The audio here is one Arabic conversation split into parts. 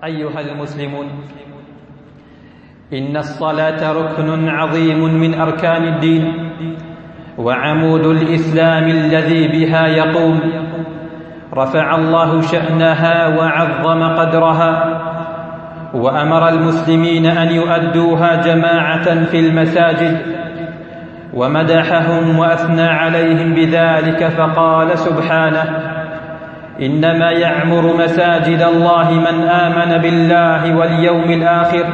أيها المسلمون، إن الصلاة ركن عظيم من أركان الدين وعمود الإسلام الذي بها يقوم. رفع الله شأنها وعظم قدرها، وأمر المسلمين أن يؤدوها جماعة في المساجد، ومدحهم وأثنى عليهم بذلك فقال سبحانه: إنما يعمر مساجد الله من آمن بالله واليوم الآخر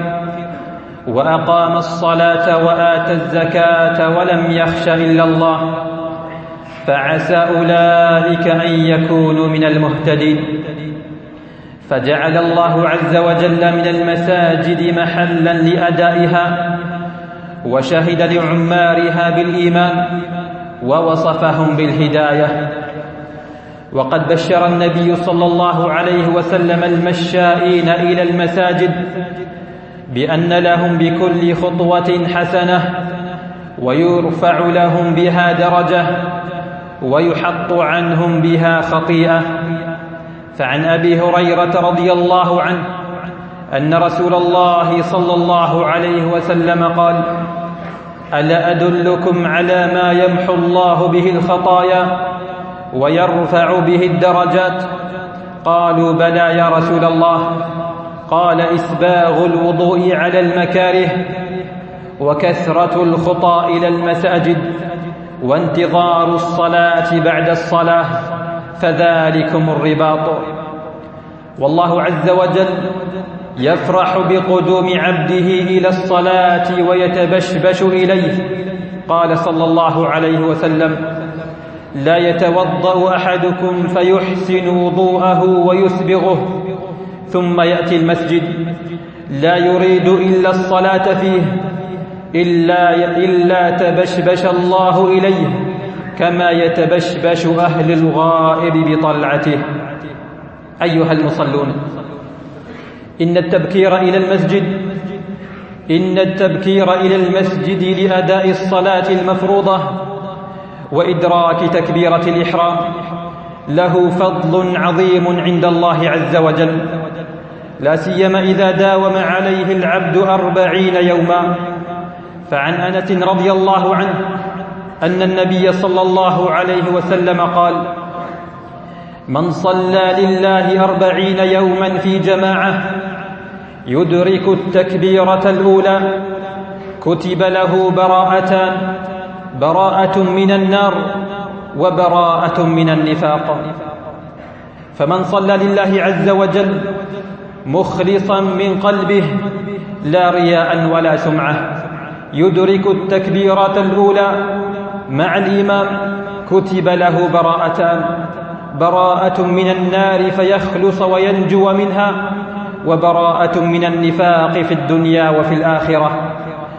وأقام الصلاة وآتى الزكاة ولم يخش إلا الله، فعسى أولئك أن يكونوا من المهتدين. فجعل الله عز وجل من المساجد محلا لأدائها، وشهد لعمارها بالإيمان ووصفهم بالهداية. وقد بشر النبي صلى الله عليه وسلم المشائين إلى المساجد بأن لهم بكل خطوة حسنة، ويرفع لهم بها درجة، ويحط عنهم بها خطيئة. فعن أبي هريرة رضي الله عنه أن رسول الله صلى الله عليه وسلم قال: ألا أدلكم على ما يمحو الله به الخطايا ويرفع به الدرجات؟ قالوا: بلى يا رسول الله. قال: إسباغ الوضوء على المكاره، وكثرة الخطى إلى المساجد، وانتظار الصلاة بعد الصلاة، فذلكم الرباط. والله عز وجل يفرح بقدوم عبده إلى الصلاة ويتبشبش إليه. قال صلى الله عليه وسلم: لا يتوضأ أحدكم فيحسن وضوءه ويسبغه ثم يأتي المسجد لا يريد إلا الصلاة فيه إلا تبشبش الله إليه كما يتبشبش أهل الغائب بطلعته. أيها المصلون، إن التبكير إلى المسجد لأداء الصلاة المفروضة وإدراك تكبيرة الإحرام له فضل عظيم عند الله عز وجل، لا سيما إذا داوم عليه العبد 40 يوما. فعن أنس رضي الله عنه أن النبي صلى الله عليه وسلم قال: من صلى لله 40 يوما في جماعة يدرك التكبيرة الأولى كتب له براءتان: براءة من النار وبراءة من النفاق. فمن صلى لله عز وجل مخلصا من قلبه لا رياء ولا سمعة يدرك التكبيرة الأولى مع الإمام كتب له براءتان: براءة من النار فيخلص وينجو منها، وبراءة من النفاق في الدنيا وفي الآخرة،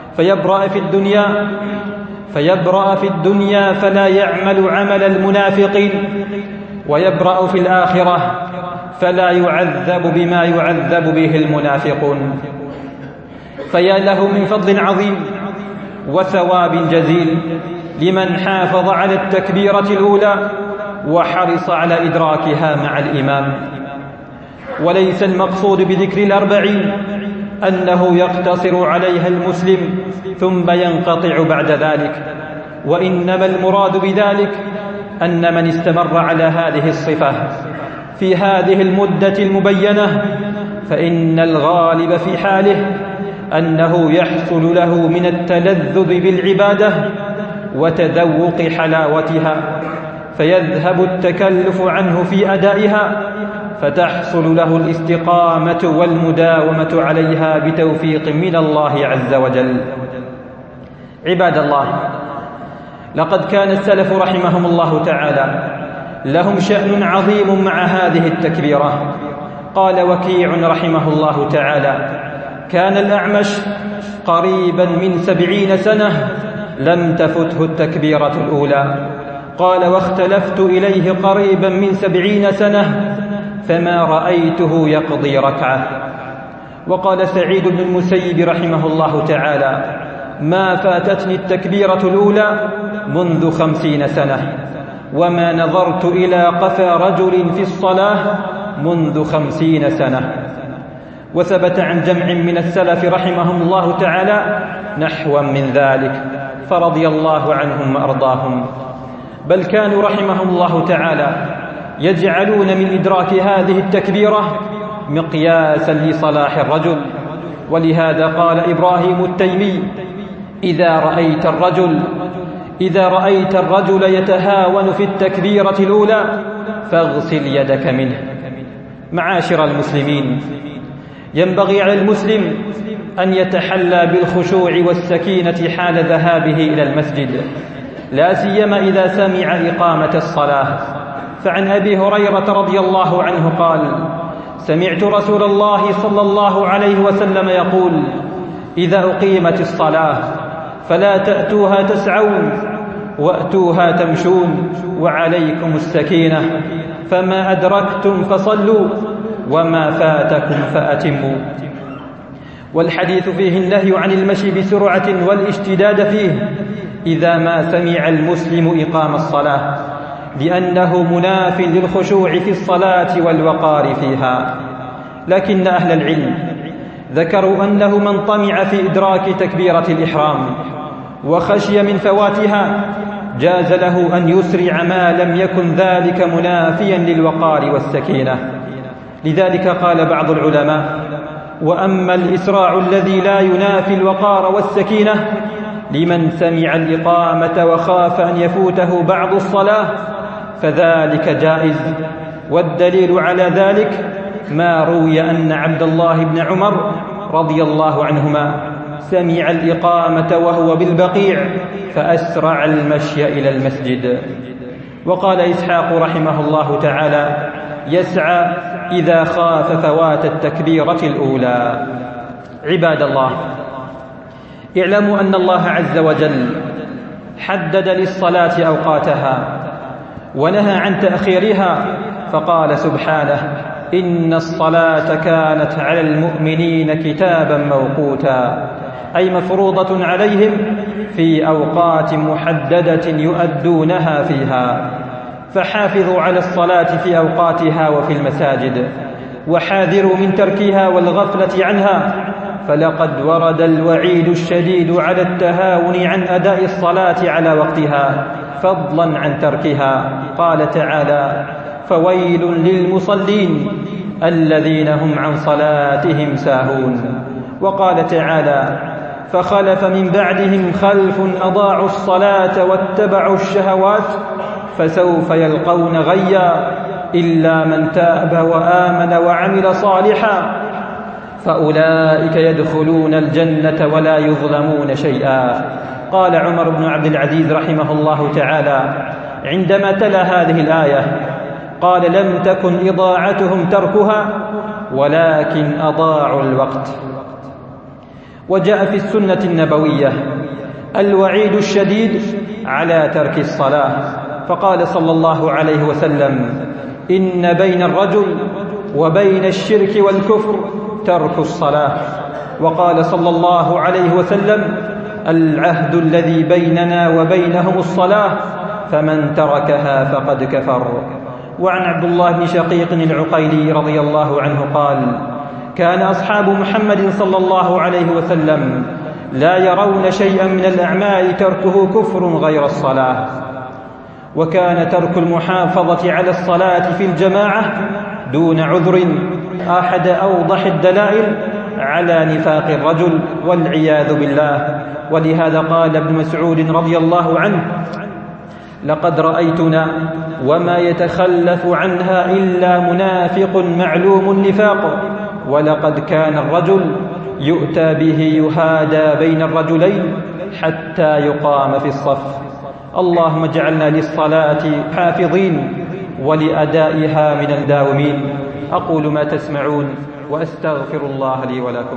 فيبرأ في الدنيا فلا يعمل عمل المنافقين، ويبرأ في الآخرة فلا يعذب بما يعذب به المنافقون. فيا له من فضل عظيم وثواب جزيل لمن حافظ على التكبيرة الأولى وحرص على إدراكها مع الإمام. وليس المقصود بذكر 40 أنه يقتصر عليها المسلم ثم ينقطع بعد ذلك، وإنما المراد بذلك أن من استمر على هذه الصفة في هذه المدة المبينة فإن الغالب في حاله أنه يحصل له من التلذذ بالعبادة وتذوق حلاوتها، فيذهب التكلف عنه في أدائها، فتحصل له الاستقامة والمداومة عليها بتوفيق من الله عز وجل. عباد الله، لقد كان السلف رحمهم الله تعالى لهم شأن عظيم مع هذه التكبيرة. قال وكيع رحمه الله تعالى: كان الأعمش قريبا من 70 سنة لم تفته التكبيرة الأولى. قال واختلفت إليه قريبا من 70 سنة فما رأيته يقضي ركعة. وقال سعيد بن المسيب رحمه الله تعالى: ما فاتتني التكبيرة الأولى منذ 50 سنة، وما نظرت إلى قفا رجل في الصلاة منذ 50 سنة. وثبت عن جمع من السلف رحمهم الله تعالى نحوا من ذلك فرضي الله عنهم وأرضاهم. بل كانوا رحمهم الله تعالى يجعلون من إدراك هذه التكبيرة مقياسا لصلاح الرجل. ولهذا قال إبراهيم التيمي: إذا رأيت الرجل يتهاون في التكبيرة الأولى فاغسل يدك منه. معاشر المسلمين، ينبغي على المسلم أن يتحلى بالخشوع والسكينة حال ذهابه إلى المسجد، لا سيما إذا سمع إقامة الصلاة. فعن أبي هريرة رضي الله عنه قال: سمعت رسول الله صلى الله عليه وسلم يقول: إذا أقيمت الصلاة فلا تأتوها تسعون وأتوها تمشون، وعليكم السكينة، فما أدركتم فصلوا وما فاتكم فأتموا. والحديث فيه النهي عن المشي بسرعة والاشتداد فيه إذا ما سمع المسلم إقام الصلاة، لأنه مناف للخشوع في الصلاة والوقار فيها. لكن أهل العلم ذكروا أنه من طمع في إدراك تكبيرة الإحرام وخشي من فواتها جاز له أن يسرع ما لم يكن ذلك منافيا للوقار والسكينة. لذلك قال بعض العلماء: وأما الإسراع الذي لا ينافي الوقار والسكينة لمن سمع الإقامة وخاف أن يفوته بعض الصلاة فذلك جائز. والدليل على ذلك ما روي أن عبد الله بن عمر رضي الله عنهما سمع الإقامة وهو بالبقيع فأسرع المشي إلى المسجد. وقال إسحاق رحمه الله تعالى: يسعى إذا خاف فوات التكبيرة الأولى. عباد الله، اعلموا أن الله عز وجل حدد للصلاة أوقاتها ونهى عن تأخيرها، فقال سبحانه: إن الصلاة كانت على المؤمنين كتابا موقوتا، أي مفروضة عليهم في أوقات محددة يؤدونها فيها. فحافظوا على الصلاة في أوقاتها وفي المساجد، وحاذروا من تركها والغفلة عنها، فلقد ورد الوعيد الشديد على التهاون عن أداء الصلاة على وقتها فضلا عن تركها. قال تعالى: فويل للمصلين الذين هم عن صلاتهم ساهون. وقال تعالى: فخلف من بعدهم خلف أضاعوا الصلاة واتبعوا الشهوات فسوف يلقون غيا إلا من تاب وآمن وعمل صالحا فأولئك يدخلون الجنة ولا يظلمون شيئا. قال عمر بن عبد العزيز رحمه الله تعالى عندما تلا هذه الآية قال: لم تكن إضاعتهم تركها ولكن أضاعوا الوقت. وجاء في السنة النبوية الوعيد الشديد على ترك الصلاة، فقال صلى الله عليه وسلم: إن بين الرجل وبين الشرك والكفر ترك الصلاة. وقال صلى الله عليه وسلم: العهد الذي بيننا وبينهم الصلاة فمن تركها فقد كفر. وعن عبد الله بن شقيق العقيلي رضي الله عنه قال: كان أصحاب محمد صلى الله عليه وسلم لا يرون شيئا من الأعمال تركه كفر غير الصلاة. وكان ترك المحافظة على الصلاة في الجماعة دون عذر أحد أوضح الدلائل على نفاق الرجل والعياذ بالله. ولهذا قال ابن مسعود رضي الله عنه: لقد رأيتنا وما يتخلف عنها إلا منافق معلوم النفاق، ولقد كان الرجل يؤتى به يهادى بين الرجلين حتى يقام في الصف. اللهم اجعلنا للصلاة حافظين ولأدائها من الداومين. أقول ما تسمعون وأستغفر الله لي ولكم.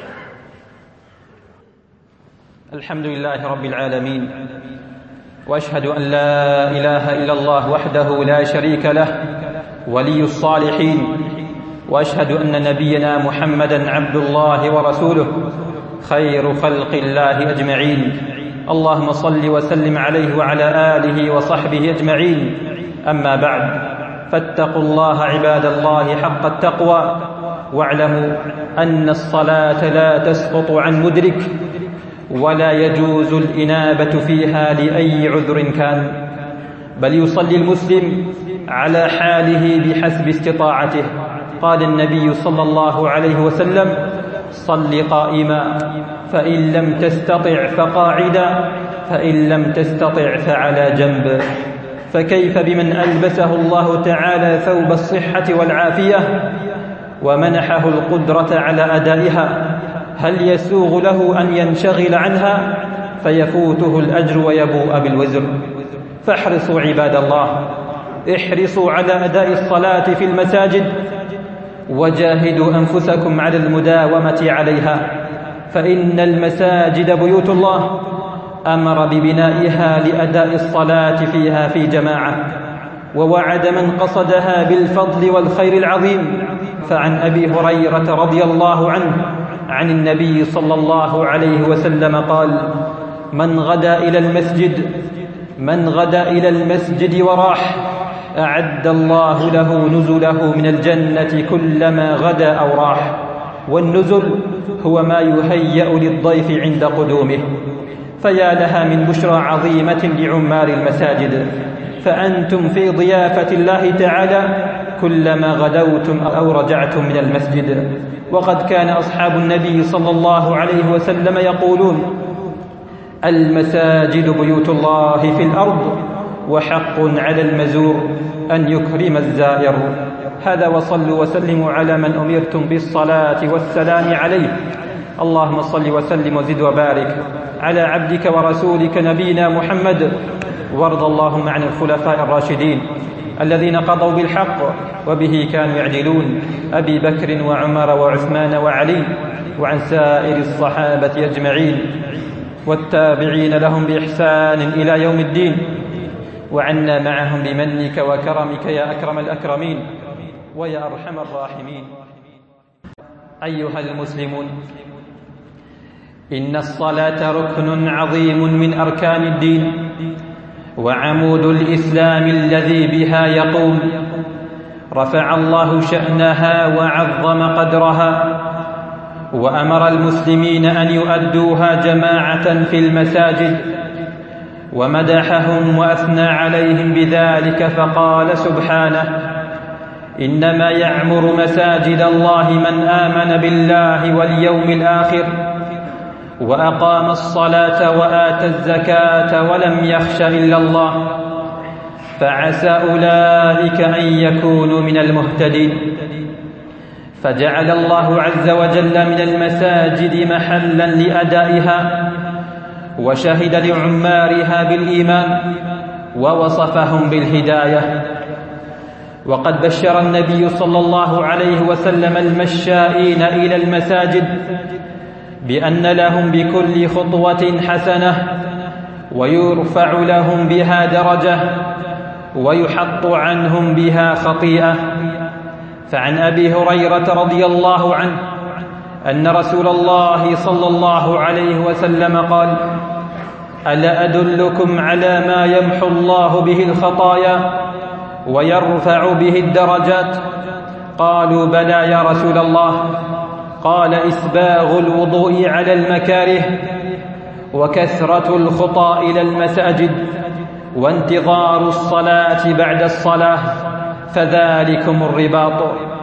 الحمد لله رب العالمين، وأشهد أن لا إله إلا الله وحده لا شريك له ولي الصالحين، وأشهد أن نبينا محمدًا عبد الله ورسوله خير خلق الله أجمعين. اللهم صل وسلم عليه وعلى آله وصحبه أجمعين. أما بعد، فاتقوا الله عباد الله حق التقوى، واعلموا أن الصلاة لا تسقط عن مدرك، ولا يجوز الإنابة فيها لأي عذر كان، بل يصلي المسلم على حاله بحسب استطاعته. قال النبي صلى الله عليه وسلم: صل قائما، فإن لم تستطع فقاعدا، فإن لم تستطع فعلى جنب. فكيف بمن ألبسه الله تعالى ثوب الصحة والعافية ومنحه القدرة على أدائها؟ هل يسوغ له أن ينشغل عنها فيفوته الأجر ويبوء بالوزر؟ فاحرصوا عباد الله، احرصوا على أداء الصلاة في المساجد، وجاهدوا أنفسكم على المداومة عليها، فإن المساجد بيوت الله أمر ببنائها لأداء الصلاة فيها في جماعة، ووعد من قصدها بالفضل والخير العظيم. فعن أبي هريرة رضي الله عنه عن النبي صلى الله عليه وسلم قال: من غدا إلى المسجد وراح أعد الله له نزله من الجنة كلما غدا أو راح. والنزل هو ما يهيأ للضيف عند قدومه. فيا لها من بشرى عظيمة لعمار المساجد، فأنتم في ضيافة الله تعالى كلما غدوتم أو رجعتم من المسجد. وقد كان أصحاب النبي صلى الله عليه وسلم يقولون: المساجد بيوت الله في الأرض، وحق على المزور أن يكرم الزائر. هذا، وصلوا وسلموا على من أمرتم بالصلاة والسلام عليه. اللهم صل وسلم وزد وبارك على عبدك ورسولك نبينا محمد، وارض اللهم عن الخلفاء الراشدين الذين قضوا بالحق وبه كانوا يعدلون، أبي بكر وعمر وعثمان وعلي، وعن سائر الصحابة أجمعين والتابعين لهم بإحسان إلى يوم الدين، وعنا معهم بمنك وكرمك يا أكرم الأكرمين ويا أرحم الراحمين. أيها المسلمون، إن الصلاة ركن عظيم من أركان الدين، وعمود الإسلام الذي بها يقوم. رفع الله شأنها وعظم قدرها، وأمر المسلمين أن يؤدوها جماعة في المساجد، ومدحهم وأثنى عليهم بذلك، فقال سبحانه: إنما يعمر مساجد الله من آمن بالله واليوم الآخر وأقام الصلاة وآتى الزكاة ولم يخش إلا الله، فعسى أولئك أن يكونوا من المهتدين. فجعل الله عز وجل من المساجد محلا لأدائها، وشهد لعمارها بالإيمان، ووصفهم بالهداية. وقد بشر النبي صلى الله عليه وسلم المشائين إلى المساجد بأن لهم بكل خطوة حسنة، ويرفع لهم بها درجة، ويحط عنهم بها خطيئة. فعن أبي هريرة رضي الله عنه أن رسول الله صلى الله عليه وسلم قال: ألا أدلكم على ما يمحو الله به الخطايا ويرفع به الدرجات؟ قالوا: بلى يا رسول الله. قال: إسباغ الوضوء على المكاره، وكثرة الخطى إلى المساجد، وانتظار الصلاة بعد الصلاة، فذلكم الرباط.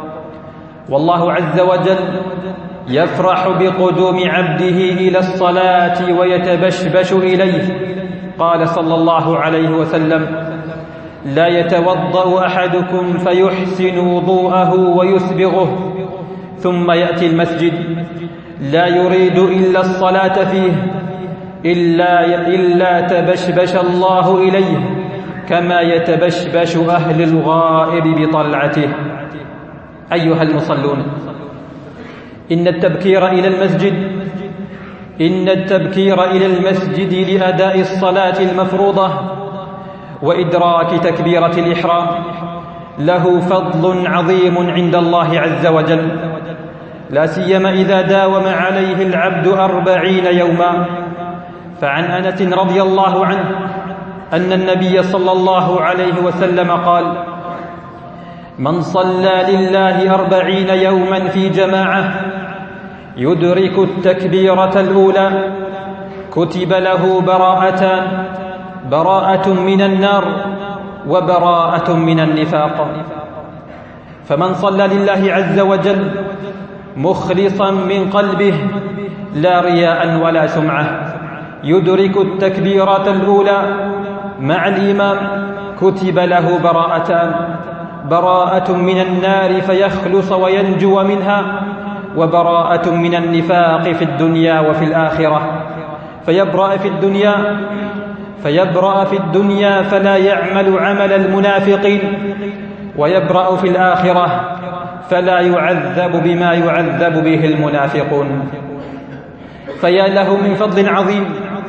والله عز وجل يفرح بقدوم عبده إلى الصلاة ويتبشبش إليه. قال صلى الله عليه وسلم: لا يتوضأ أحدكم فيحسن وضوءه ويسبغه ثم يأتي المسجد لا يريد إلا الصلاة فيه إلا تبشبش الله إليه كما يتبشبش أهل الغائب بطلعته. أيها المصلون، إن التبكير إلى المسجد لأداء الصلاة المفروضة وإدراك تكبيرة الإحرام له فضل عظيم عند الله عز وجل، لا سيما إذا داوم عليه العبد 40 يوما. فعن أنس رضي الله عنه أن النبي صلى الله عليه وسلم قال: من صلى لله 40 يوما في جماعة يدرك التكبيرة الأولى كتب له براءة من النار وبراءة من النفاق. فمن صلى لله عز وجل مخلصا من قلبه لا رياء ولا سمعة يدرك التكبيرة الأولى مع الإمام كتب له براءة من النار فيخلص وينجو منها، وبراءة من النفاق في الدنيا وفي الآخرة، فيبرأ في الدنيا فلا يعمل عمل المنافقين، ويبرأ في الآخرة فلا يعذب بما يعذب به المنافقون. فيا له من فضل عظيم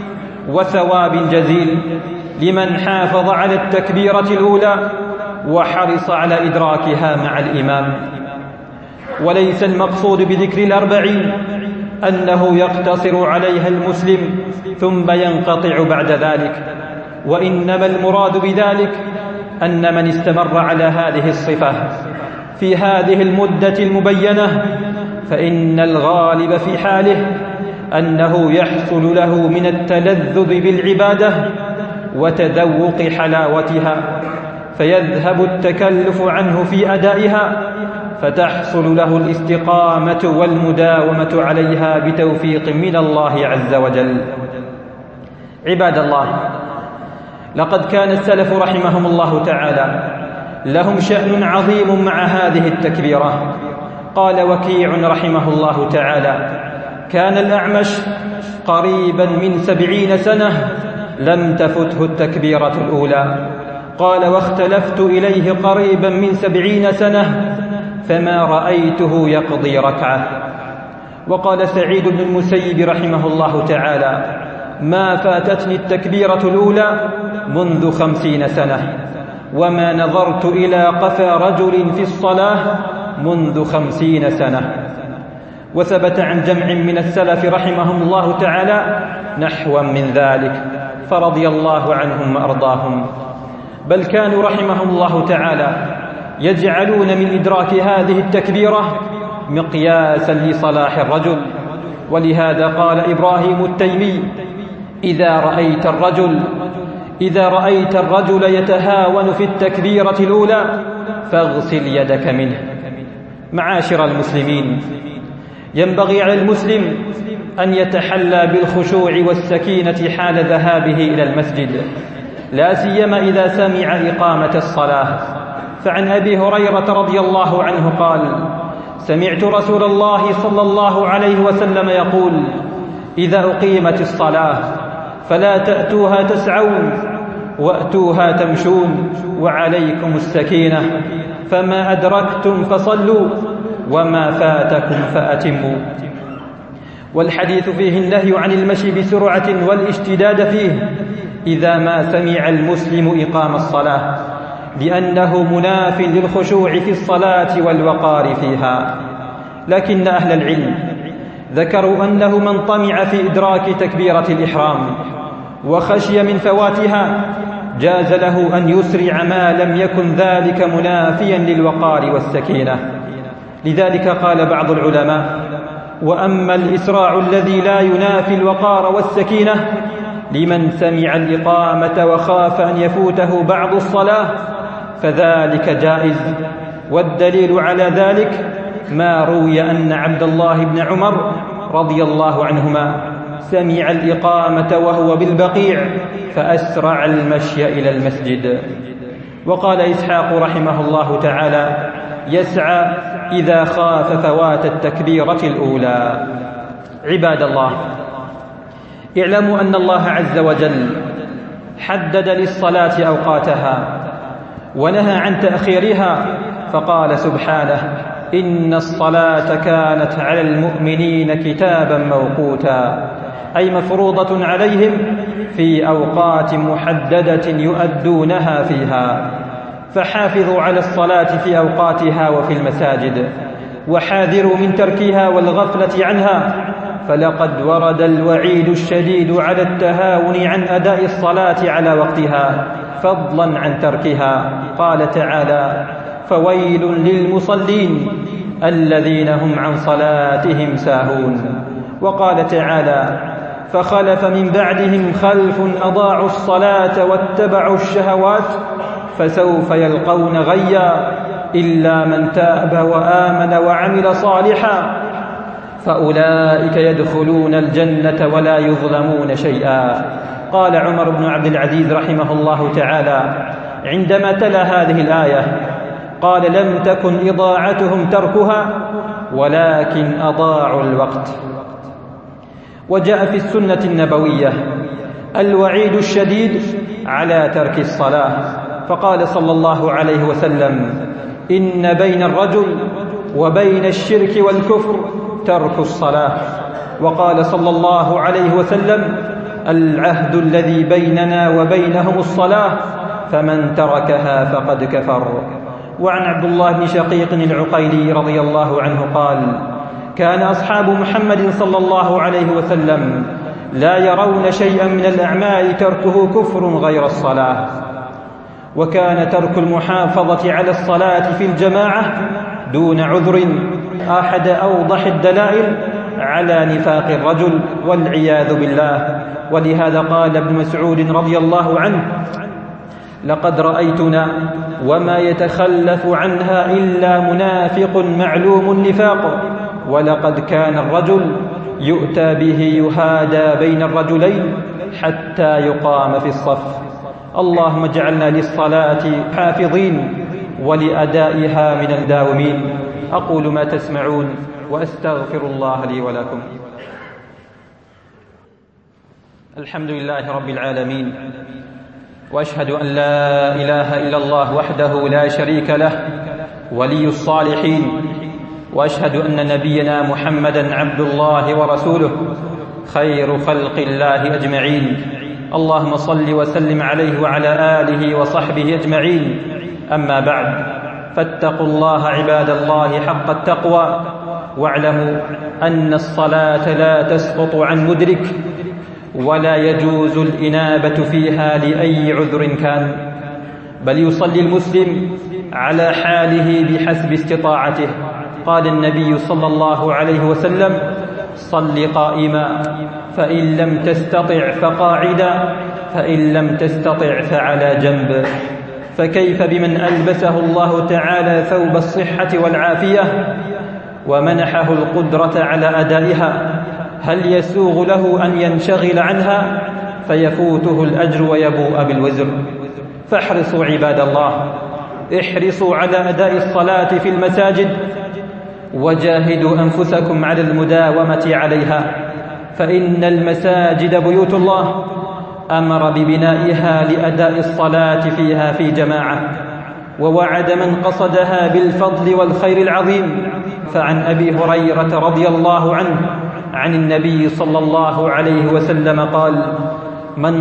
وثواب جزيل لمن حافظ على التكبيرة الأولى وحرص على إدراكها مع الإمام. وليس المقصود بذكر 40 أنه يقتصر عليها المسلم ثم ينقطع بعد ذلك، وإنما المراد بذلك أن من استمر على هذه الصفة في هذه المدة المبينة فإن الغالب في حاله أنه يحصل له من التلذذ بالعبادة وتذوق حلاوتها، فيذهب التكلف عنه في أدائها، فتحصل له الاستقامة والمداومة عليها بتوفيق من الله عز وجل. عباد الله، لقد كان السلف رحمهم الله تعالى لهم شأن عظيم مع هذه التكبيرة. قال وكيع رحمه الله تعالى: كان الأعمش قريبا من 70 سنة لم تفته التكبيرة الأولى. قال واختلفت إليه قريبا من 70 سنة فما رأيته يقضي ركعة. وقال سعيد بن المسيب رحمه الله تعالى: ما فاتتني التكبيرة الأولى منذ 50 سنة، وما نظرت إلى قفا رجل في الصلاة منذ 50 سنة. وثبت عن جمع من السلف رحمهم الله تعالى نحوا من ذلك، فرضي الله عنهم وأرضاهم. بل كانوا رحمهم الله تعالى يجعلون من إدراك هذه التكبيرة مقياسا لصلاح الرجل. ولهذا قال إبراهيم التيمي: إذا رأيت الرجل يتهاون في التكبيرة الأولى فاغسل يدك منه. معاشر المسلمين، ينبغي على المسلم أن يتحلى بالخشوع والسكينة حال ذهابه إلى المسجد، لا سيما إذا سمع إقامة الصلاة. فعن أبي هريرة رضي الله عنه قال: سمعت رسول الله صلى الله عليه وسلم يقول: إذا أقيمت الصلاة فلا تأتوها تسعون وأتوها تمشون، وعليكم السكينة، فما أدركتم فصلوا وما فاتكم فأتموا. والحديث فيه النهي عن المشي بسرعة والاشتداد فيه إذا ما سمع المسلم إقام الصلاة، لأنه مناف للخشوع في الصلاة والوقار فيها. لكن أهل العلم ذكروا أنه من طمع في إدراك تكبيرة الإحرام وخشي من فواتها جاز له أن يسرع ما لم يكن ذلك منافيا للوقار والسكينة. لذلك قال بعض العلماء: وأما الإسراع الذي لا ينافي الوقار والسكينة لمن سمع الإقامة وخاف أن يفوته بعض الصلاة فذلك جائز. والدليل على ذلك ما روي أن عبد الله بن عمر رضي الله عنهما سمع الإقامة وهو بالبقيع فأسرع المشي إلى المسجد. وقال إسحاق رحمه الله تعالى: يسعى إذا خاف فوات التكبيرة الأولى. عباد الله، اعلموا أن الله عز وجل حدد للصلاة أوقاتها ونهى عن تأخيرها، فقال سبحانه: إن الصلاة كانت على المؤمنين كتابا موقوتا، أي مفروضة عليهم في أوقات محددة يؤدونها فيها. فحافظوا على الصلاة في أوقاتها وفي المساجد، وحاذروا من تركها والغفلة عنها، فلقد ورد الوعيد الشديد على التهاون عن أداء الصلاة على وقتها فضلا عن تركها. قال تعالى: فويل للمصلين الذين هم عن صلاتهم ساهون. وقال تعالى: فخلف من بعدهم خلف أضاعوا الصلاة واتبعوا الشهوات فسوف يلقون غيا إلا من تاب وآمن وعمل صالحا فأولئك يدخلون الجنة ولا يظلمون شيئا. قال عمر بن عبد العزيز رحمه الله تعالى عندما تلا هذه الآية قال: لم تكن إضاعتهم تركها ولكن أضاعوا الوقت. وجاء في السنة النبوية الوعيد الشديد على ترك الصلاة، فقال صلى الله عليه وسلم: إن بين الرجل وبين الشرك والكفر ترك الصلاة. وقال صلى الله عليه وسلم: العهد الذي بيننا وبينهم الصلاة فمن تركها فقد كفر. وعن عبد الله بن شقيق العقيلي رضي الله عنه قال: كان أصحاب محمد صلى الله عليه وسلم لا يرون شيئا من الأعمال تركه كفر غير الصلاة. وكان ترك المحافظة على الصلاة في الجماعة دون عذر أحد أوضح الدلائل على نفاق الرجل والعياذ بالله. ولهذا قال ابن مسعود رضي الله عنه: لقد رأيتنا وما يتخلف عنها إلا منافق معلوم النفاق، ولقد كان الرجل يؤتى به يهادى بين الرجلين حتى يقام في الصف. اللهم اجعلنا للصلاة حافظين ولأدائها من الداومين. أقول ما تسمعون وأستغفر الله لي ولكم. الحمد لله رب العالمين، وأشهد أن لا إله إلا الله وحده لا شريك له ولي الصالحين، وأشهد أن نبينا محمدا عبد الله ورسوله خير خلق الله أجمعين. اللهم صل وسلم عليه وعلى آله وصحبه أجمعين. أما بعد، فاتقوا الله عباد الله حق التقوى، واعلموا أن الصلاة لا تسقط عن مدرك، ولا يجوز الإنابة فيها لأي عذر كان، بل يصلي المسلم على حاله بحسب استطاعته. قال النبي صلى الله عليه وسلم: صل قائما، فإن لم تستطع فقاعدا، فإن لم تستطع فعلى جنب. فكيف بمن ألبسه الله تعالى ثوب الصحة والعافية ومنحه القدرة على أدائها؟ هل يسوغ له أن ينشغل عنها فيفوته الأجر ويبوء بالوزر؟ فاحرصوا عباد الله، احرصوا على أداء الصلاة في المساجد، وجاهدوا أنفسكم على المداومة عليها، فإن المساجد بيوت الله أمر ببنائها لأداء الصلاة فيها في جماعة، ووعد من قصدها بالفضل والخير العظيم. فعن أبي هريرة رضي الله عنه عن النبي صلى الله عليه وسلم قال: من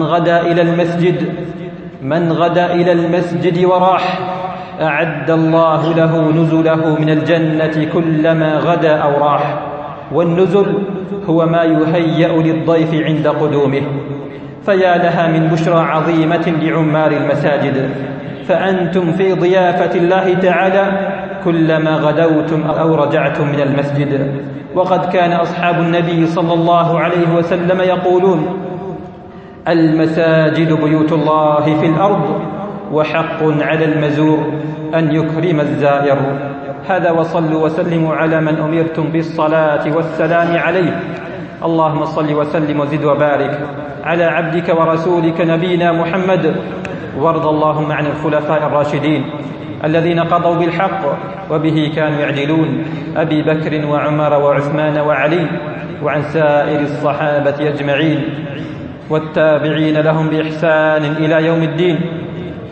غدا إلى المسجد وراح أعد الله له نزله من الجنة كلما غدا أو راح. والنزل هو ما يهيأ للضيف عند قدومه. فيا لها من بشرى عظيمة لعمار المساجد، فأنتم في ضيافة الله تعالى كلما غدوتم أو رجعتم من المسجد. وقد كان أصحاب النبي صلى الله عليه وسلم يقولون: المساجد بيوت الله في الأرض، وحق على المزور أن يكرم الزائر. هذا، وصلوا وسلموا على من أمرتم بالصلاة والسلام عليه. اللهم صل وسلم وزد وبارك على عبدك ورسولك نبينا محمد. وارض اللهم عن الخلفاء الراشدين الذين قضوا بالحق وبه كانوا يعدلون، أبي بكر وعمر وعثمان وعلي، وعن سائر الصحابة أجمعين والتابعين لهم بإحسان إلى يوم الدين،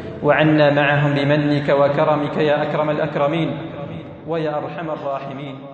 وعنا معهم بمنك وكرمك يا أكرم الأكرمين ويا أرحم الراحمين.